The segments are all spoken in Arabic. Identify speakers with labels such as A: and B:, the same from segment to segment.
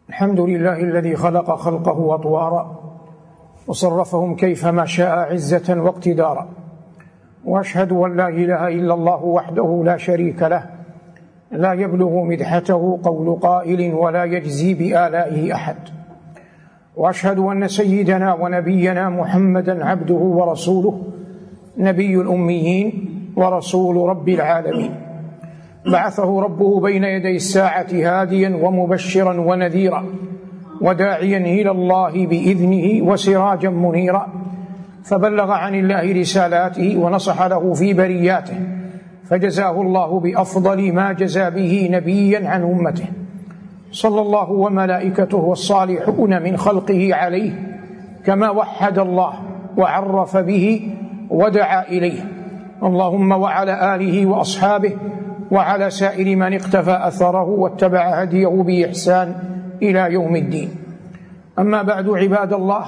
A: الحمد لله الذي خلق خلقه أطوارا وصرفهم كيفما شاء عزة واقتدارا، وأشهد أن لا إله إلا الله وحده لا شريك له، لا يبلغ مدحته قول قائل ولا يجزي بآلائه أحد، وأشهد أن سيدنا ونبينا محمدا عبده ورسوله، نبي الأميين ورسول رب العالمين، بعثه ربه بين يدي الساعة هاديا ومبشرا ونذيرا وداعيا إلى الله بإذنه وسراجا منيرا، فبلغ عن الله رسالاته ونصح له في برياته، فجزاه الله بأفضل ما جزى به نبيا عن أمته، صلى الله وملائكته والصالحون من خلقه عليه، كما وحد الله وعرف به ودعا إليه. اللهم وعلى آله وأصحابه وعلى سائر من اقتفى أثره واتبع هديه بإحسان إلى يوم الدين. أما بعد، عباد الله،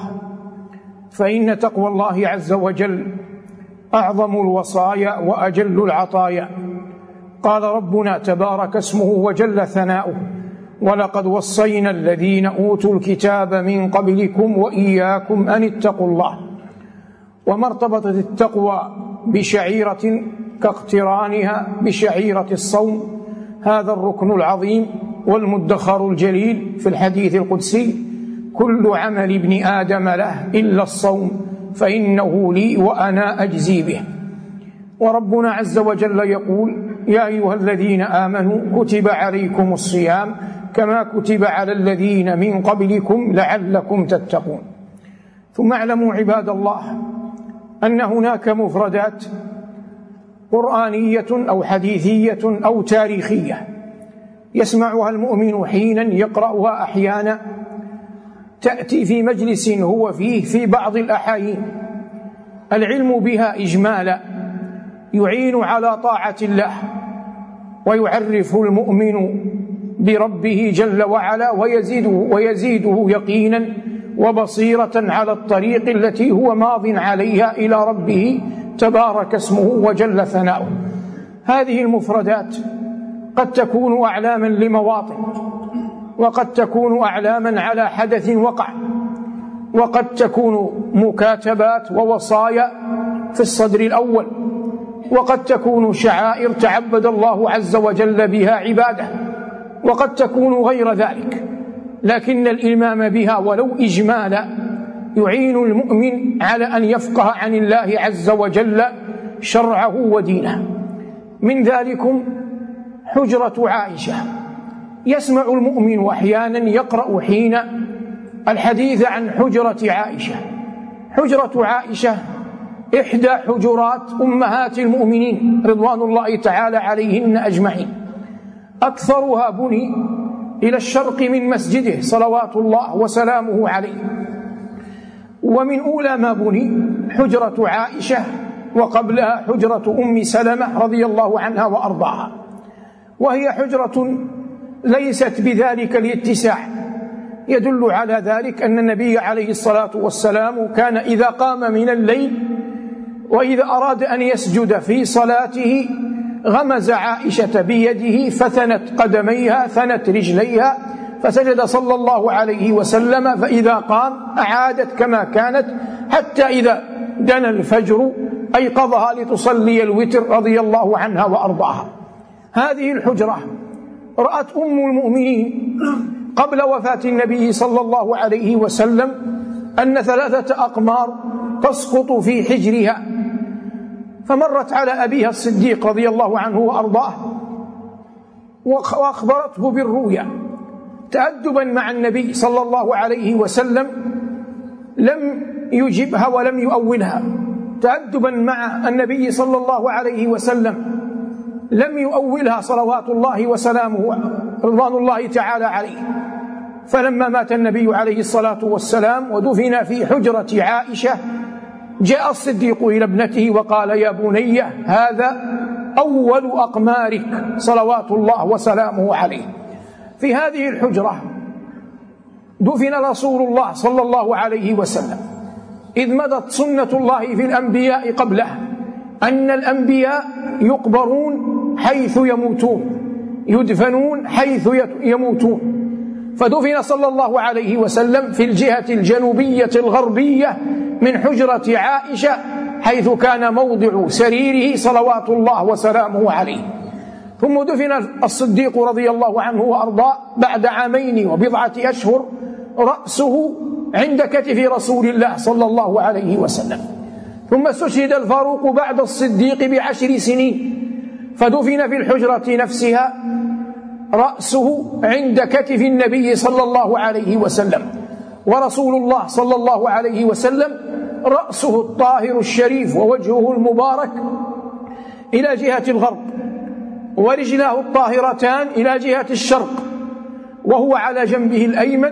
A: فإن تقوى الله عز وجل أعظم الوصايا وأجل العطايا. قال ربنا تبارك اسمه وجل ثناؤه: ولقد وصينا الذين أوتوا الكتاب من قبلكم وإياكم أن اتقوا الله. وما ارتبطت التقوى بشعيرة كاقترانها بشعيرة الصوم، هذا الركن العظيم والمدخر الجليل في الحديث القدسي: كل عمل ابن آدم له إلا الصوم فإنه لي وأنا أجزي به. وربنا عز وجل يقول: يا أيها الذين آمنوا كتب عليكم الصيام كما كتب على الذين من قبلكم لعلكم تتقون. ثم اعلموا عباد الله أن هناك مفردات قرآنية أو حديثية أو تاريخية يسمعها المؤمن حينا يقرأها أحيانا، تأتي في مجلس هو فيه في بعض الأحايين العلم بها إجمالا يعين على طاعة الله، ويعرف المؤمن بربه جل وعلا ويزيده يقينا وبصيرة على الطريق التي هو ماض عليها إلى ربه تبارك اسمه وجل ثناؤه. هذه المفردات قد تكون أعلاما لمواطن، وقد تكون أعلاما على حدث وقع، وقد تكون مكاتبات ووصايا في الصدر الأول، وقد تكون شعائر تعبد الله عز وجل بها عباده، وقد تكون غير ذلك. لكن الإلمام بها ولو إجمالا يعين المؤمن على أن يفقه عن الله عز وجل شرعه ودينه. من ذلكم حجرة عائشة. يسمع المؤمن أحيانا يقرأ حين الحديث عن حجرة عائشة. حجرة عائشة إحدى حجرات أمهات المؤمنين رضوان الله تعالى عليهن أجمعين، أكثرها بني إلى الشرق من مسجده صلوات الله وسلامه عليه. ومن أولى ما بني حجرة عائشة، وقبلها حجرة أم سلمة رضي الله عنها وأرضاها، وهي حجرة ليست بذلك الاتساع. يدل على ذلك أن النبي عليه الصلاة والسلام كان إذا قام من الليل وإذا أراد أن يسجد في صلاته غمز عائشة بيده فثنت قدميها ثنت رجليها فسجد صلى الله عليه وسلم، فإذا قام أعادت كما كانت حتى إذا دنا الفجر أيقظها لتصلي الوتر رضي الله عنها وأرضاها. هذه الحجرة رأت أم المؤمنين قبل وفاة النبي صلى الله عليه وسلم أن 3 أقمار تسقط في حجرها، فمرت على أبيها الصديق رضي الله عنه وأرضاه وأخبرته بالرؤيا تأدبا مع النبي صلى الله عليه وسلم، لم يجبها ولم يؤولها. تأدبا مع النبي صلى الله عليه وسلم لم يؤولها صلوات الله وسلامه رضوان الله تعالى عليه. فلما مات النبي عليه الصلاة والسلام ودفن في حجرة عائشة، جاء الصديق إلى ابنته وقال: يا بني هذا أول أقمارك صلوات الله وسلامه عليه. في هذه الحجرة دفن رسول الله صلى الله عليه وسلم، إذ مضت سنة الله في الأنبياء قبله أن الأنبياء يقبرون حيث يموتون، يدفنون حيث يموتون. فدفن صلى الله عليه وسلم في الجهة الجنوبية الغربية من حجرة عائشة، حيث كان موضع سريره صلوات الله وسلامه عليه. ثم دفن الصديق رضي الله عنه وأرضاه بعد 2 وبضعة أشهر رأسه عند كتف رسول الله صلى الله عليه وسلم. ثم استشهد الفاروق بعد الصديق ب10 سنين، فدفن في الحجرة نفسها رأسه عند كتف النبي صلى الله عليه وسلم، ورسول الله صلى الله عليه وسلم رأسه الطاهر الشريف ووجهه المبارك إلى جهة الغرب، ورجلاه الطاهرتان إلى جهة الشرق، وهو على جنبه الأيمن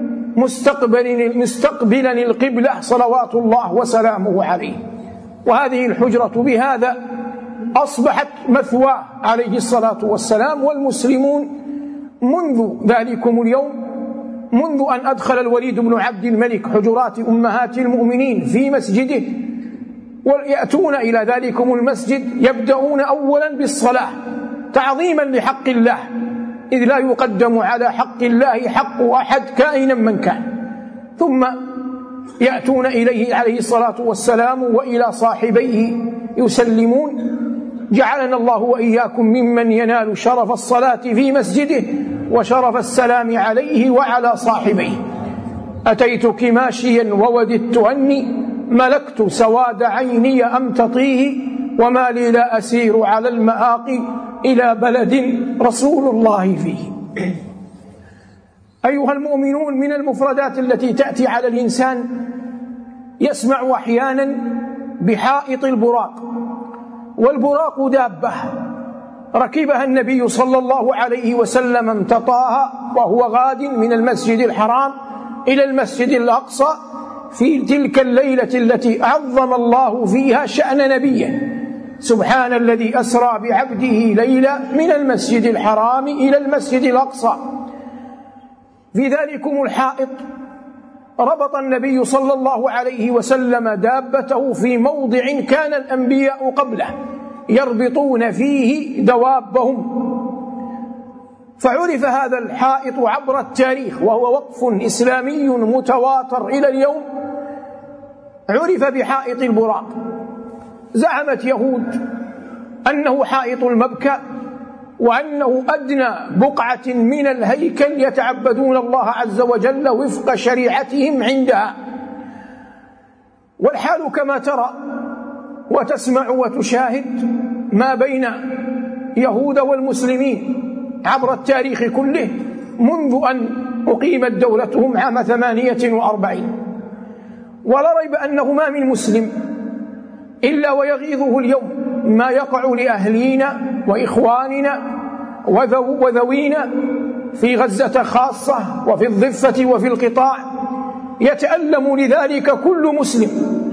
A: مستقبلا القبلة صلوات الله وسلامه عليه. وهذه الحجرة بهذا أصبحت مثواه عليه الصلاة والسلام. والمسلمون منذ ذلكم اليوم، منذ أن أدخل الوليد بن عبد الملك حجرات أمهات المؤمنين في مسجده ويأتون إلى ذلكم المسجد، يبدأون أولا بالصلاة تعظيما لحق الله، إذ لا يقدم على حق الله حق أحد كائنا من كان. ثم يأتون إليه عليه الصلاة والسلام وإلى صاحبيه يسلمون. جعلنا الله وإياكم ممن ينال شرف الصلاة في مسجده وشرف السلام عليه وعلى صاحبيه. أتيتك ماشيا ووددت أني ملكت سواد عيني أم تطيه، وما لي لا أسير على المآقي إلى بلد رسول الله فيه. أيها المؤمنون، من المفردات التي تأتي على الإنسان يسمع أحيانا بحائط البراق، والبراق دابة ركبها النبي صلى الله عليه وسلم امتطاها وهو غاد من المسجد الحرام إلى المسجد الأقصى في تلك الليلة التي عظم الله فيها شأن نبيه. سبحان الذي أسرى بعبده ليلا من المسجد الحرام إلى المسجد الأقصى. في ذلكم الحائط ربط النبي صلى الله عليه وسلم دابته في موضع كان الأنبياء قبله يربطون فيه دوابهم، فعرف هذا الحائط عبر التاريخ، وهو وقف إسلامي متواتر إلى اليوم، عرف بحائط البراق. زعمت يهود أنه حائط المبكى، وأنه أدنى بقعة من الهيكل يتعبدون الله عز وجل وفق شريعتهم عندها. والحال كما ترى وتسمع وتشاهد ما بين يهود والمسلمين عبر التاريخ كله منذ أن أقيمت دولتهم عام 48. ولا ريب أنه ما من مسلم إلا ويغيظه اليوم ما يقع لأهلينا وإخواننا وذوينا في غزة خاصة وفي الضفة وفي القطاع. يتألم لذلك كل مسلم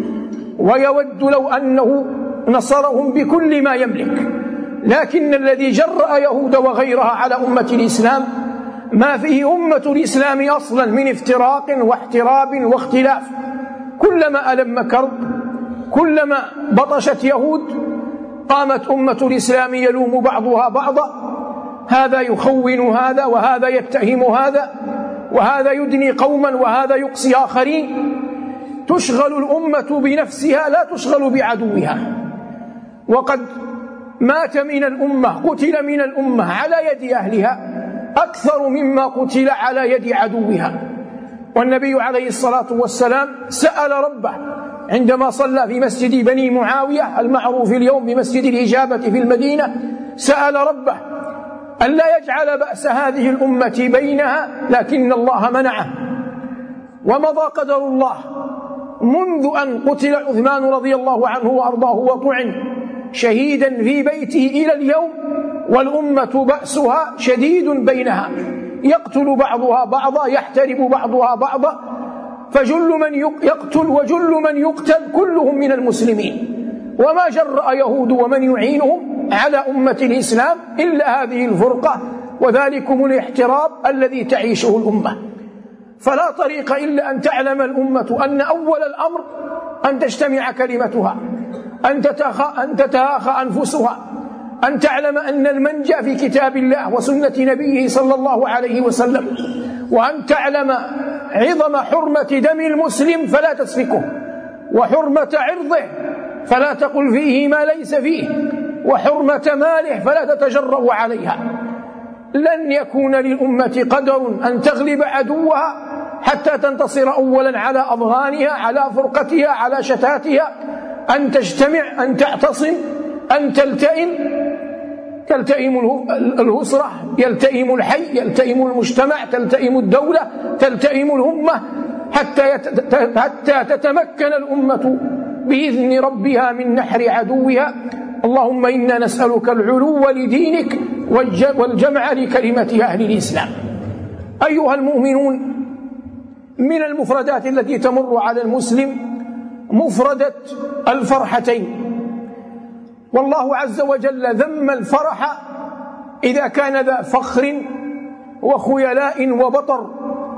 A: ويود لو أنه نصرهم بكل ما يملك، لكن الذي جرأ يهود وغيرها على أمة الإسلام ما فيه أمة الإسلام أصلا من افتراق واحتراب واختلاف. كلما ألم كرب، كلما بطشت يهود، قامت أمة الإسلام يلوم بعضها بعضا، هذا يخون هذا وهذا يتهم هذا، وهذا يدني قوما وهذا يقصي آخرين. تشغل الأمة بنفسها لا تشغل بعدوها. وقد مات من الأمة، قتل من الأمة على يد أهلها أكثر مما قتل على يد عدوها. والنبي عليه الصلاة والسلام سأل ربه عندما صلى في مسجد بني معاوية المعروف اليوم بمسجد الإجابة في المدينة، سأل ربه أن لا يجعل بأس هذه الأمة بينها، لكن الله منعه. ومضى قدر الله منذ أن قتل عثمان رضي الله عنه وأرضاه وطعن شهيدا في بيته إلى اليوم، والأمة بأسها شديد بينها، يقتل بعضها بعضا، يحترب بعضها بعضا، فجل من يقتل وجل من يقتل كلهم من المسلمين. وما جرأ يهود ومن يعينهم على أمة الإسلام إلا هذه الفرقة وذلكم الاحتراب الذي تعيشه الأمة. فلا طريق إلا أن تعلم الأمة أن أول الأمر أن تجتمع كلمتها، أن تتهاخى أنفسها، أن تعلم أن المنجأ في كتاب الله وسنة نبيه صلى الله عليه وسلم، وأن تعلم عظم حرمة دم المسلم فلا تسفكه، وحرمة عرضه فلا تقل فيه ما ليس فيه، وحرمة ماله فلا تتجرأ عليها. لن يكون للأمة قدر أن تغلب عدوها حتى تنتصر أولا على أضغانها، على فرقتها، على شتاتها، أن تجتمع، أن تعتصم، أن تلتئم الأسرة، يلتئم الحي، يلتئم المجتمع، تلتئم الدولة، تلتئم الأمة، حتى تتمكن الأمة بإذن ربها من نحر عدوها. اللهم إنا نسألك العلو لدينك والجمع لكلمة أهل الإسلام. أيها المؤمنون، من المفردات التي تمر على المسلم مفردة الفرحتين، والله عز وجل ذم الفرح إذا كان ذا فخر وخيلاء وبطر،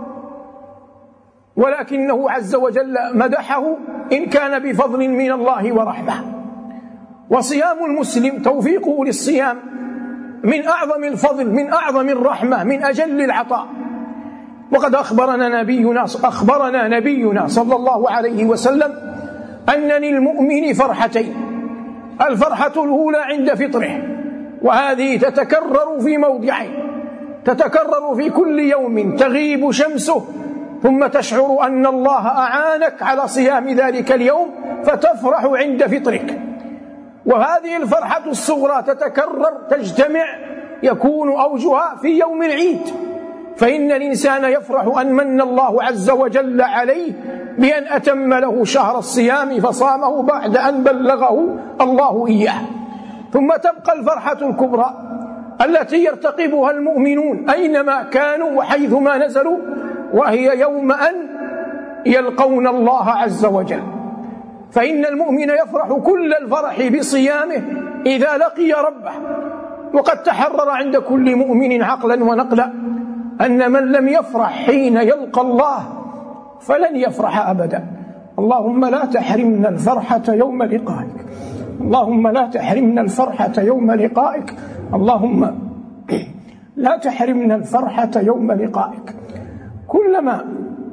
A: ولكنه عز وجل مدحه إن كان بفضل من الله ورحمة. وصيام المسلم توفيقه للصيام من أعظم الفضل، من أعظم الرحمة، من أجل العطاء. وقد أخبرنا نبينا صلى الله عليه وسلم أن للمؤمن فرحتين: الفرحة الأولى عند فطره، وهذه تتكرر في موضعين، تتكرر في كل يوم تغيب شمسه ثم تشعر أن الله أعانك على صيام ذلك اليوم فتفرح عند فطرك. وهذه الفرحة الصغرى تتكرر تجتمع، يكون أوجها في يوم العيد، فإن الإنسان يفرح أن من الله عز وجل عليه بأن أتم له شهر الصيام فصامه بعد أن بلغه الله إياه. ثم تبقى الفرحة الكبرى التي يرتقبها المؤمنون أينما كانوا وحيثما نزلوا، وهي يوم أن يلقون الله عز وجل. فإن المؤمن يفرح كل الفرح بصيامه إذا لقي ربه. وقد تحرر عند كل مؤمن عقلا ونقلا أن من لم يفرح حين يلقى الله فلن يفرح أبدا. اللهم لا تحرمنا الفرحة يوم لقائك، اللهم لا تحرمنا الفرحة يوم لقائك، اللهم لا تحرمنا الفرحة يوم لقائك. كلما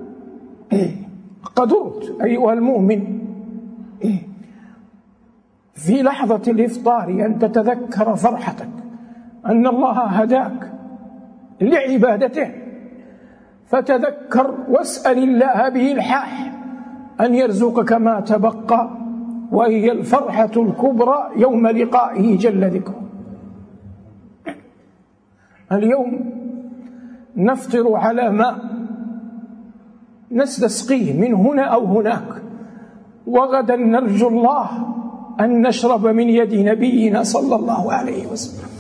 A: قدرت أيها المؤمن في لحظة الإفطار أن تتذكر فرحتك أن الله هداك لعبادته، فتذكر واسأل الله بإلحاح أن يرزقك ما تبقى، وهي الفرحة الكبرى يوم لقائه جل ذكره. اليوم نفطر على ماء نستسقيه من هنا أو هناك، وغدا نرجو الله أن نشرب من يد نبينا صلى الله عليه وسلم.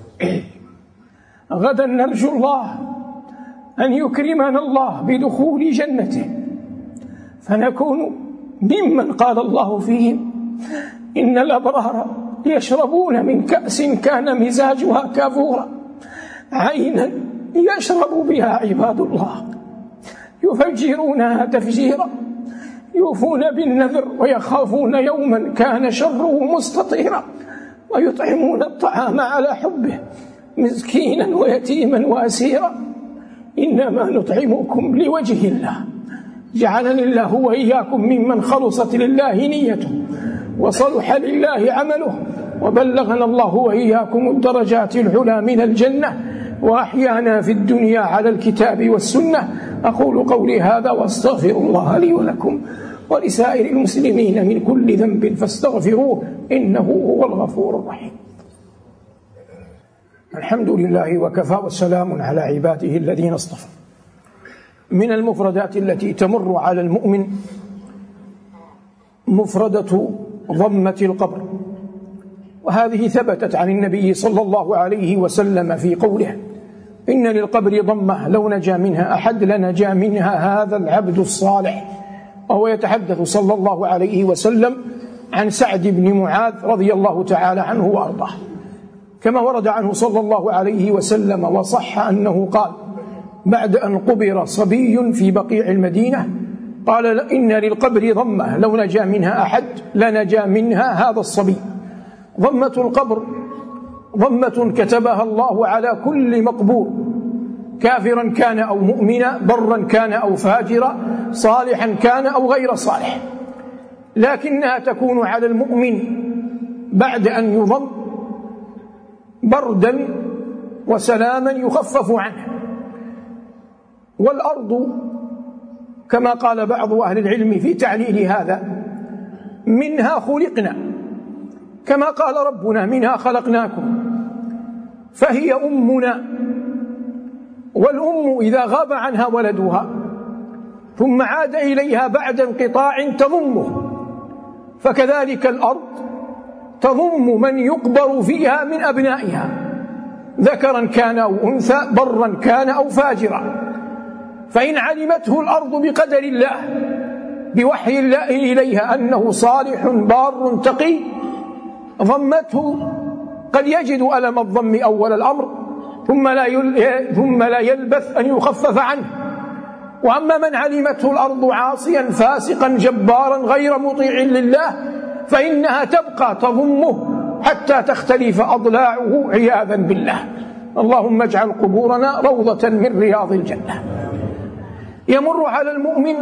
A: غدا نرجو الله أن يكرمنا الله بدخول جنته، فنكون ممن قال الله فيهم: إن الأبرار يشربون من كأس كان مزاجها كافورا، عينا يشرب بها عباد الله، يفجرونها تفجيرا، يوفون بالنذر ويخافون يوما كان شره مستطيرا، ويطعمون الطعام على حبه مسكينا ويتيما وأسيرا. إنما نطعمكم لوجه الله، جعلني الله وإياكم ممن خلصت لله نيته وصلح لله عمله، وبلغنا الله وإياكم الدرجات العلى من الجنة، وأحيانا في الدنيا على الكتاب والسنة. أقول قولي هذا وأستغفر الله لي ولكم ولسائر المسلمين من كل ذنب فاستغفروه إنه هو الغفور الرحيم. الحمد لله وكفى والسلام على عباده الذين اصطفى. من المفردات التي تمر على المؤمن مفردة ضمة القبر، وهذه ثبتت عن النبي صلى الله عليه وسلم في قوله: إن للقبر ضمة لو نجا منها أحد لنجا منها هذا العبد الصالح. وهو يتحدث صلى الله عليه وسلم عن سعد بن معاذ رضي الله تعالى عنه وأرضاه، كما ورد عنه صلى الله عليه وسلم وصح أنه قال بعد أن قبر صبي في بقيع المدينة، قال: إن للقبر ضمة لو نجا منها أحد لنجا منها هذا الصبي. ضمة القبر ضمة كتبها الله على كل مقبول، كافرا كان أو مؤمنا، برا كان أو فاجرا، صالحا كان أو غير صالح، لكنها تكون على المؤمن بعد أن يضم بردا وسلاما يخفف عنه. والأرض كما قال بعض أهل العلم في تعليل هذا: منها خلقنا، كما قال ربنا: منها خلقناكم، فهي أمنا. والأم إذا غاب عنها ولدها ثم عاد إليها بعد انقطاع تضمه، فكذلك الأرض تضم من يقبر فيها من أبنائها، ذكرا كان أو أنثى، برا كان أو فاجرا. فإن علمته الأرض بقدر الله بوحي الله إليها أنه صالح بار تقي ضمته، قد يجد ألم الضم أول الأمر ثم لا يلبث أن يخفف عنه. وأما من علمته الأرض عاصيا فاسقا جبارا غير مطيع لله فإنها تبقى تضمه حتى تختلف أضلاعه عياذا بالله. اللهم اجعل قبورنا روضة من رياض الجنة. يمر على المؤمن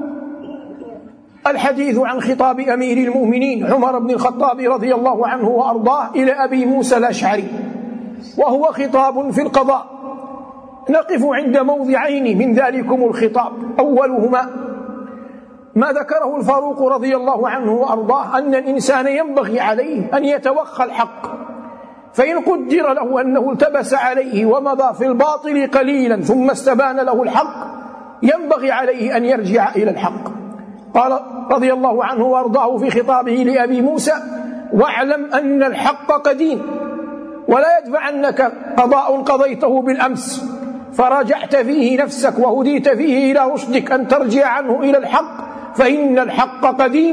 A: الحديث عن خطاب أمير المؤمنين عمر بن الخطاب رضي الله عنه وأرضاه إلى أبي موسى الأشعري، وهو خطاب في القضاء. نقف عند موضعين من ذلكم الخطاب. أولهما ما ذكره الفاروق رضي الله عنه وأرضاه أن الإنسان ينبغي عليه أن يتوخى الحق، فإن قدر له أنه التبس عليه ومضى في الباطل قليلا ثم استبان له الحق ينبغي عليه أن يرجع إلى الحق. قال رضي الله عنه وأرضاه في خطابه لأبي موسى: واعلم أن الحق قديم، ولا يدفعنك قضاء قضيته بالأمس فرجعت فيه نفسك وهديت فيه إلى رشدك أن ترجع عنه إلى الحق، فإن الحق قديم،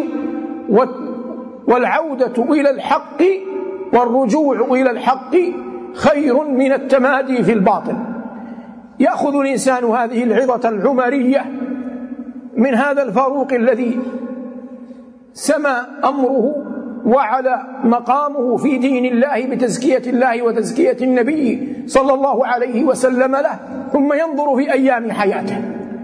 A: والعودة إلى الحق والرجوع إلى الحق خير من التمادي في الباطل. يأخذ الإنسان هذه العظة العمرية من هذا الفاروق الذي سمى أمره وعلى مقامه في دين الله بتزكية الله وتزكية النبي صلى الله عليه وسلم له، ثم ينظر في أيام حياته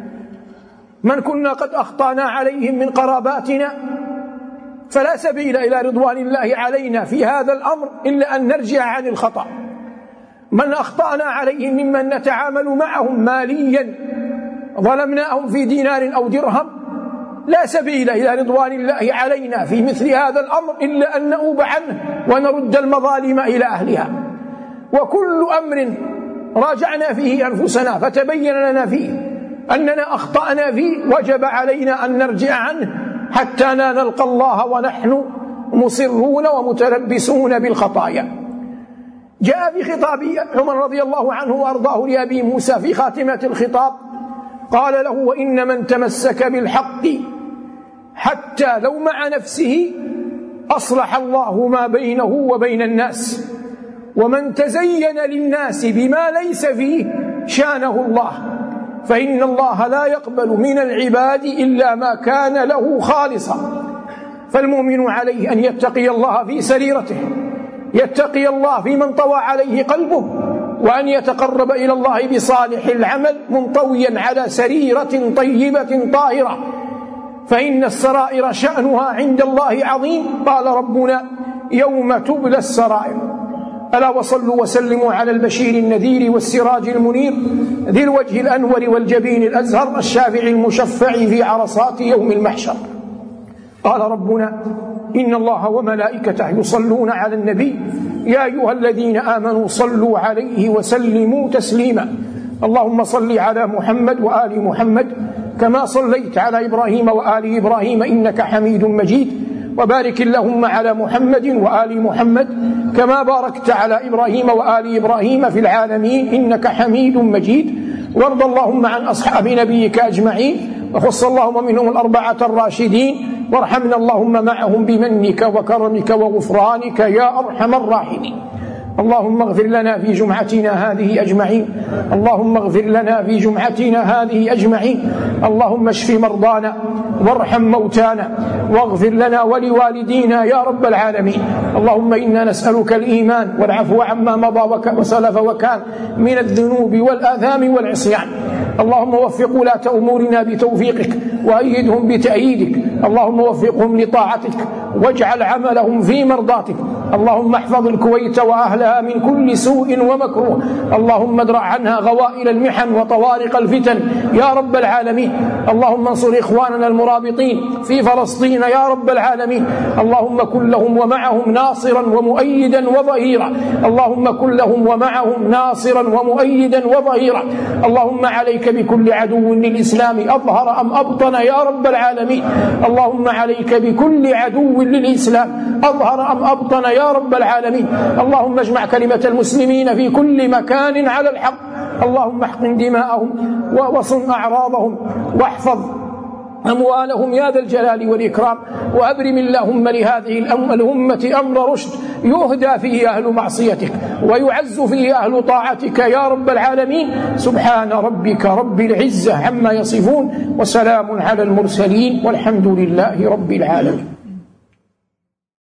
A: من كنا قد أخطأنا عليهم من قراباتنا، فلا سبيل إلى رضوان الله علينا في هذا الأمر إلا أن نرجع عن الخطأ. من أخطأنا عليهم ممن نتعامل معهم ماليا ظلمناهم في دينار أو درهم، لا سبيل إلى رضوان الله علينا في مثل هذا الأمر إلا أن نؤوب عنه ونرد المظالم إلى أهلها. وكل أمر راجعنا فيه أنفسنا فتبين لنا فيه أننا أخطأنا فيه وجب علينا أن نرجع عنه حتى لا نلقى الله ونحن مصرون ومتلبسون بالخطايا. جاء في خطاب عمر رضي الله عنه وأرضاه لأبي موسى في خاتمة الخطاب قال له: وإن من تمسك بالحق حتى لو مع نفسه أصلح الله ما بينه وبين الناس، ومن تزين للناس بما ليس فيه شانه الله، فإن الله لا يقبل من العباد إلا ما كان له خالصا. فالمؤمن عليه أن يتقي الله في سريرته، يتقي الله في من طوى عليه قلبه، وأن يتقرب إلى الله بصالح العمل منطويا على سريرة طيبة طاهرة، فإن السرائر شأنها عند الله عظيم. قال ربنا: يوم تبلى السرائر. ألا وصلوا وسلموا على البشير النذير والسراج المنير ذي الوجه الأنور والجبين الأزهر الشافع المشفع في عرصات يوم المحشر. قال ربنا: إن الله وملائكته يصلون على النبي يا أيها الذين آمنوا صلوا عليه وسلموا تسليما. اللهم صل على محمد وآل محمد كما صليت على إبراهيم وآل إبراهيم إنك حميد مجيد، وبارك اللهم على محمد وآل محمد كما باركت على إبراهيم وآل إبراهيم في العالمين إنك حميد مجيد. وارض اللهم عن أصحاب نبيك أجمعين، وخص اللهم منهم الأربعة الراشدين، وارحمنا اللهم معهم بمنك وكرمك وغفرانك يا أرحم الراحمين. اللهم اغفر لنا في جمعتنا هذه أجمعين. اللهم اغفر لنا في جمعتنا هذه أجمعين. اللهم اشف مرضانا وارحم موتانا واغفر لنا ولوالدينا يا رب العالمين. اللهم إنا نسألك الإيمان والعفو عما مضى وسلف وكان من الذنوب والآثام والعصيان. اللهم وفق ولاة أمورنا بتوفيقك وأيدهم بتأييدك. اللهم وفقهم لطاعتك واجعل عملهم في مرضاتك. اللهم احفظ الكويت وأهلها من كل سوء ومكروه. اللهم ادرع عنها غوائل المحن وطوارق الفتن يا رب العالمين. اللهم انصر إخواننا المرابطين في فلسطين يا رب العالمين. اللهم كن لهم ومعهم ناصرا ومؤيدا وظهيرا. اللهم كن لهم ومعهم ناصرا ومؤيدا وظهيرا. اللهم عليك بكل عدو للإسلام أظهر أم أبطن يا رب العالمين. اللهم عليك بكل عدو للإسلام أظهر أم أبطن يا رب العالمين. اللهم اجمع كلمة المسلمين في كل مكان على الحق. اللهم احقن دماءهم وصن أعراضهم واحفظ أموالهم يا ذا الجلال والإكرام. وأبرم اللهم لهذه الأمة أمر رشد يهدى فيه أهل معصيتك ويعز فيه أهل طاعتك يا رب العالمين. سبحان ربك رب العزة عما يصفون وسلام على المرسلين والحمد لله رب العالمين.